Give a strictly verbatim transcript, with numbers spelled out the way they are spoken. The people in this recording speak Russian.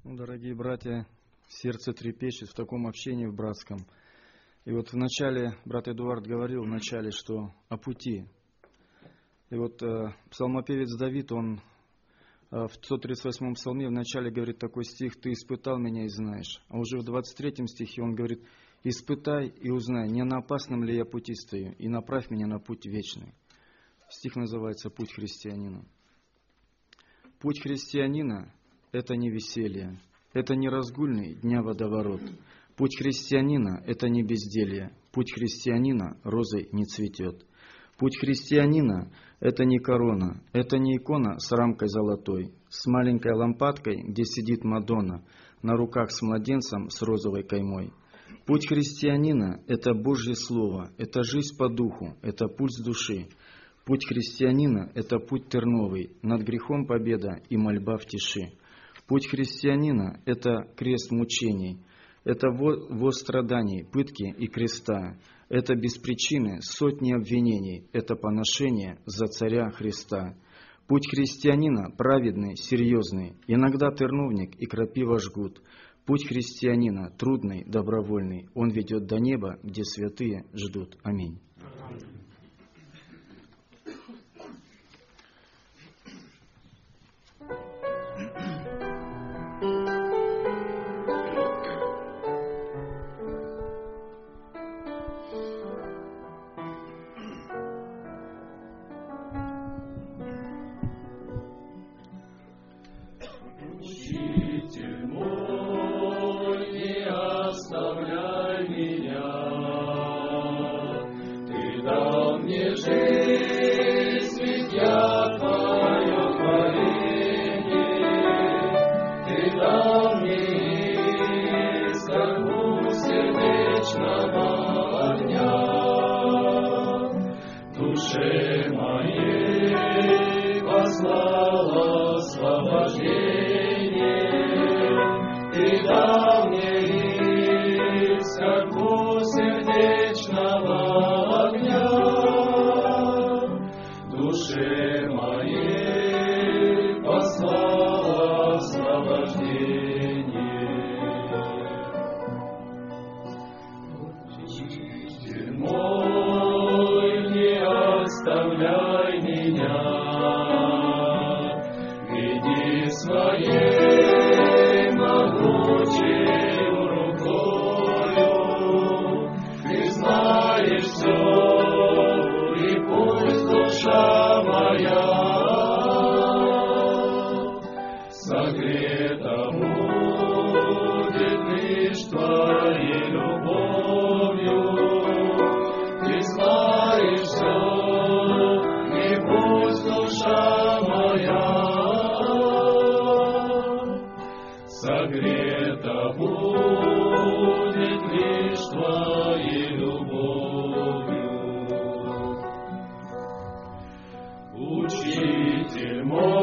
Ну, дорогие братья, сердце трепещет в таком общении в братском. И вот в начале, брат Эдуард говорил в начале, что о пути. И вот э, псалмопевец Давид, он э, в сто тридцать восьмом псалме в начале говорит такой стих: «Ты испытал меня и знаешь». А уже в двадцать третьем стихе он говорит: «Испытай и узнай, не на опасном ли я пути стою, и направь меня на путь вечный». Стих называется «Путь христианина». Путь христианина – это не веселье, это не разгульный дня водоворот. Путь христианина – это не безделье, путь христианина розой не цветет. Путь христианина – это не корона, это не икона с рамкой золотой, с маленькой лампадкой, где сидит Мадонна, на руках с младенцем с розовой каймой. Путь христианина – это Божье Слово, это жизнь по духу, это пульс души. Путь христианина – это путь терновый, над грехом победа и мольба в тиши. Путь христианина – это крест мучений, это воз страданий, пытки и креста, это без причины сотни обвинений, это поношение за царя Христа. Путь христианина праведный, серьезный, иногда терновник и крапива жгут. Путь христианина трудный, добровольный, он ведет до неба, где святые ждут. Аминь. Учитель мой.